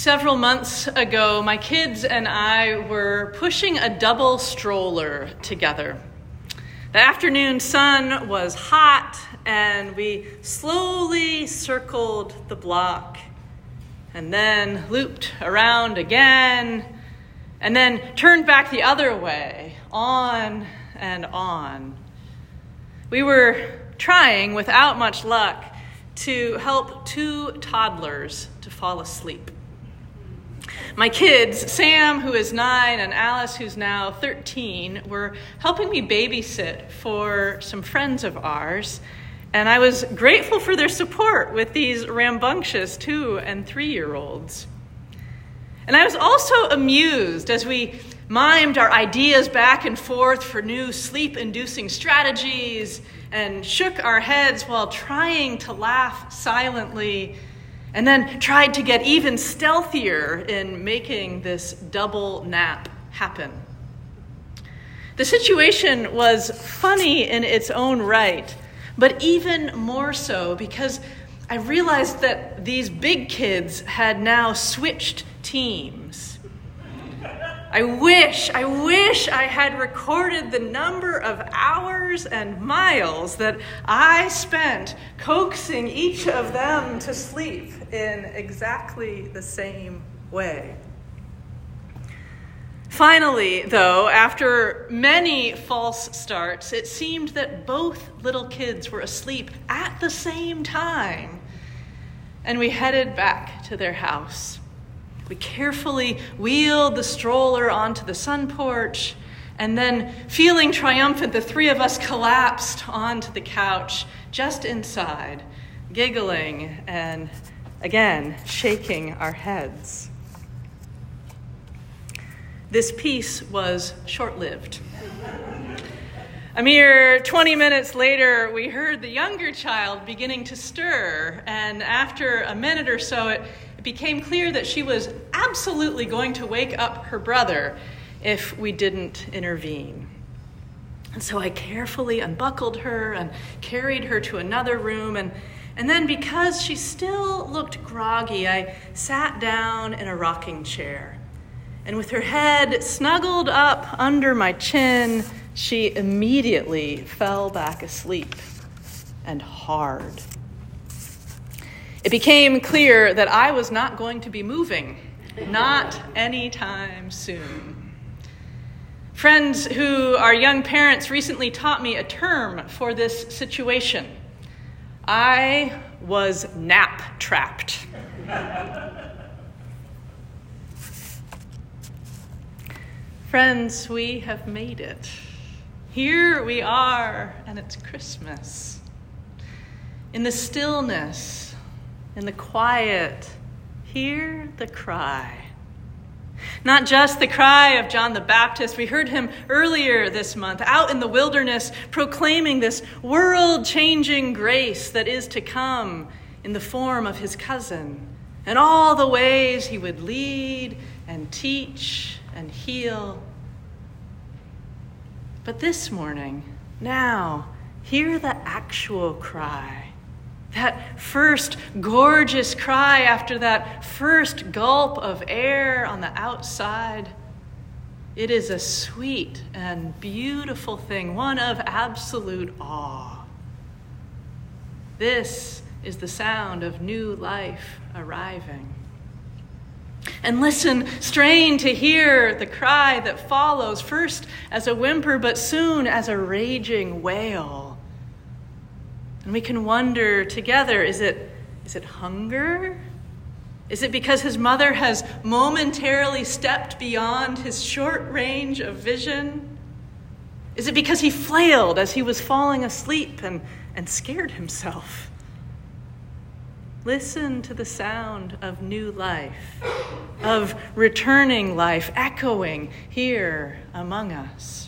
Several months ago, my kids and I were pushing a double stroller together. The afternoon sun was hot, and we slowly circled the block, and then looped around again, and then turned back the other way, on and on. We were trying, without much luck, to help two toddlers to fall asleep. My kids, Sam, who is 9, and Alice, who's now 13, were helping me babysit for some friends of ours, and I was grateful for their support with these rambunctious 2- and 3-year-olds. And I was also amused as we mimed our ideas back and forth for new sleep-inducing strategies and shook our heads while trying to laugh silently, and then tried to get even stealthier in making this double nap happen. The situation was funny in its own right, but even more so because I realized that these big kids had now switched teams. I wish I had recorded the number of hours and miles that I spent coaxing each of them to sleep in exactly the same way. Finally, though, after many false starts, it seemed that both little kids were asleep at the same time, and we headed back to their house. We carefully wheeled the stroller onto the sun porch, and then, feeling triumphant, the 3 of us collapsed onto the couch just inside, giggling and, again, shaking our heads. This peace was short-lived. A mere 20 minutes later, we heard the younger child beginning to stir, and after a minute or so, it became clear that she was absolutely going to wake up her brother if we didn't intervene. And so I carefully unbuckled her and carried her to another room, and then because she still looked groggy, I sat down in a rocking chair. And with her head snuggled up under my chin, she immediately fell back asleep, and hard. It became clear that I was not going to be moving, not anytime soon. Friends who are young parents recently taught me a term for this situation. I was nap-trapped. Friends, we have made it. Here we are, and it's Christmas. In the stillness, in the quiet, hear the cry. Not just the cry of John the Baptist. We heard him earlier this month, out in the wilderness, proclaiming this world-changing grace that is to come in the form of his cousin, and all the ways he would lead and teach and heal. But this morning, now, hear the actual cry. That first gorgeous cry after that first gulp of air on the outside. It is a sweet and beautiful thing, one of absolute awe. This is the sound of new life arriving. And listen, strain to hear the cry that follows, first as a whimper, but soon as a raging wail. And we can wonder together, is it hunger? Is it because his mother has momentarily stepped beyond his short range of vision? Is it because he flailed as he was falling asleep and scared himself? Listen to the sound of new life, of returning life, echoing here among us.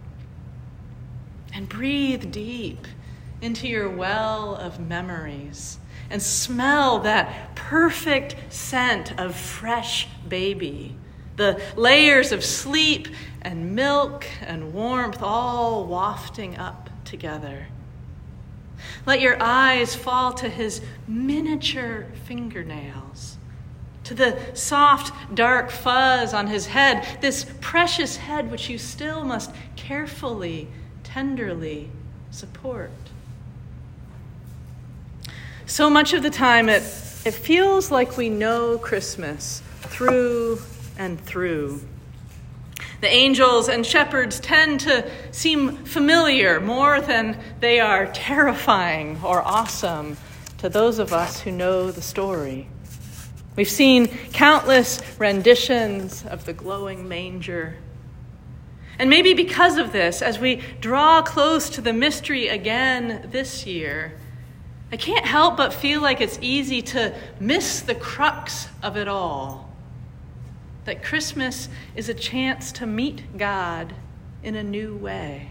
And breathe deep into your well of memories and smell that perfect scent of fresh baby, the layers of sleep and milk and warmth all wafting up together. Let your eyes fall to his miniature fingernails, to the soft, dark fuzz on his head, this precious head which you still must carefully, tenderly support. So much of the time it feels like we know Christmas through and through. The angels and shepherds tend to seem familiar more than they are terrifying or awesome to those of us who know the story. We've seen countless renditions of the glowing manger. And maybe because of this, as we draw close to the mystery again this year, I can't help but feel like it's easy to miss the crux of it all. That Christmas is a chance to meet God in a new way.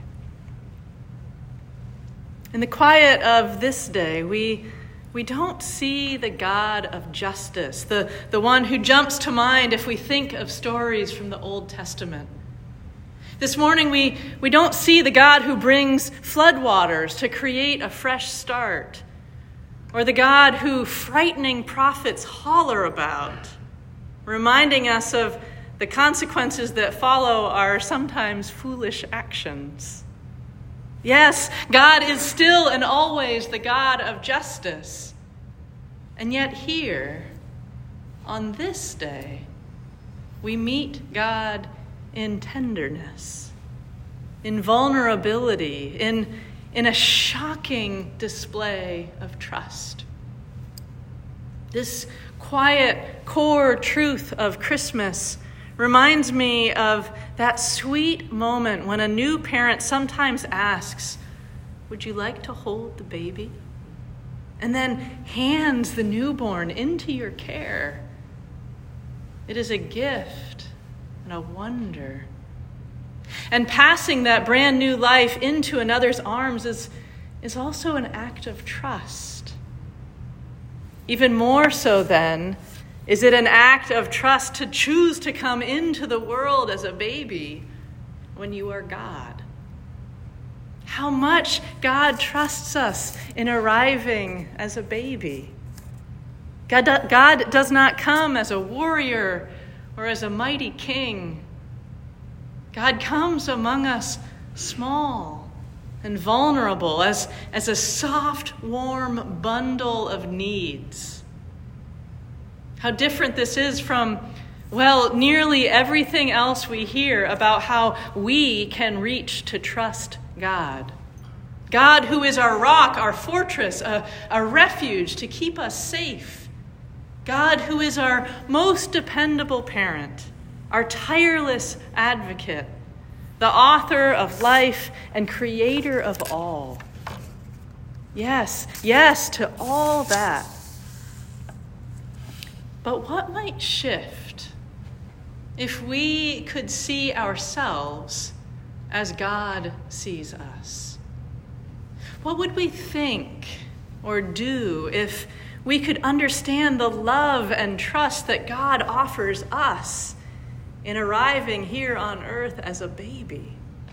In the quiet of this day, we don't see the God of justice, the one who jumps to mind if we think of stories from the Old Testament. This morning, we don't see the God who brings floodwaters to create a fresh start, or the God who frightening prophets holler about, reminding us of the consequences that follow our sometimes foolish actions. Yes, God is still and always the God of justice. And yet here, on this day, we meet God in tenderness, in vulnerability, in a shocking display of trust. This quiet core truth of Christmas reminds me of that sweet moment when a new parent sometimes asks, "Would you like to hold the baby?" And then hands the newborn into your care. It is a gift and a wonder. And passing that brand new life into another's arms is also an act of trust. Even more so then, is it an act of trust to choose to come into the world as a baby when you are God? How much God trusts us in arriving as a baby. God does not come as a warrior or as a mighty king. God comes among us small and vulnerable as a soft, warm bundle of needs. How different this is from, nearly everything else we hear about how we can reach to trust God. God who is our rock, our fortress, a refuge to keep us safe. God who is our most dependable parent, our tireless advocate, the author of life and creator of all. Yes to all that. But what might shift if we could see ourselves as God sees us? What would we think or do if we could understand the love and trust that God offers us in arriving here on earth as a baby?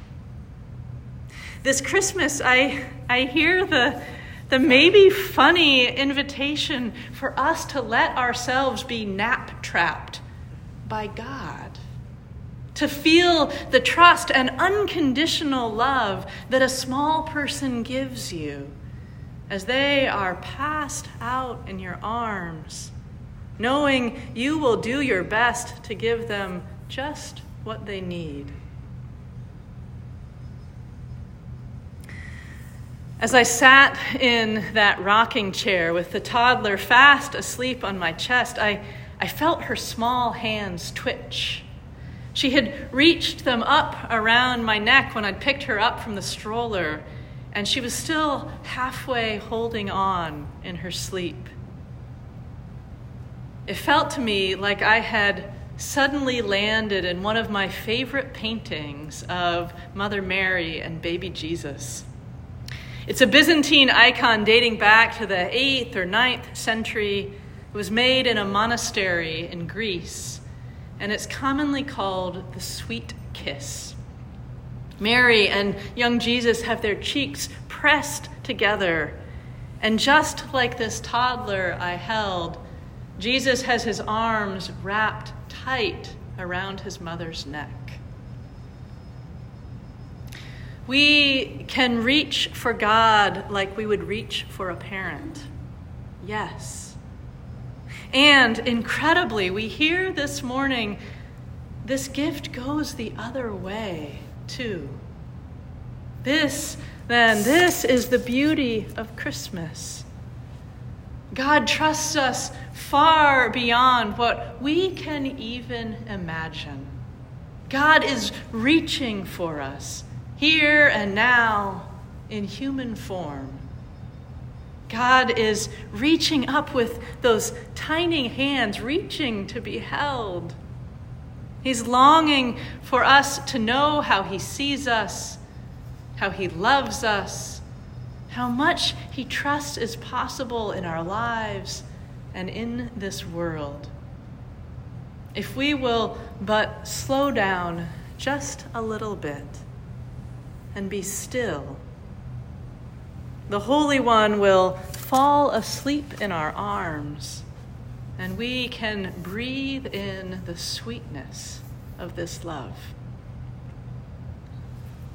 This Christmas, I hear the maybe funny invitation for us to let ourselves be nap-trapped by God, to feel the trust and unconditional love that a small person gives you as they are passed out in your arms, knowing you will do your best to give them just what they need. As I sat in that rocking chair with the toddler fast asleep on my chest, I felt her small hands twitch. She had reached them up around my neck when I'd picked her up from the stroller, and she was still halfway holding on in her sleep. It felt to me like I had suddenly landed in one of my favorite paintings of Mother Mary and baby Jesus. It's a Byzantine icon dating back to the 8th or 9th century. It was made in a monastery in Greece, and it's commonly called the Sweet Kiss. Mary and young Jesus have their cheeks pressed together, and just like this toddler I held, Jesus has his arms wrapped tight around his mother's neck. We can reach for God like we would reach for a parent. Yes. And incredibly, we hear this morning, this gift goes the other way, too. This is the beauty of Christmas. God trusts us far beyond what we can even imagine. God is reaching for us here and now in human form. God is reaching up with those tiny hands, reaching to be held. He's longing for us to know how he sees us, how he loves us, how much he trusts is possible in our lives and in this world. If we will but slow down just a little bit and be still, the Holy One will fall asleep in our arms, and we can breathe in the sweetness of this love.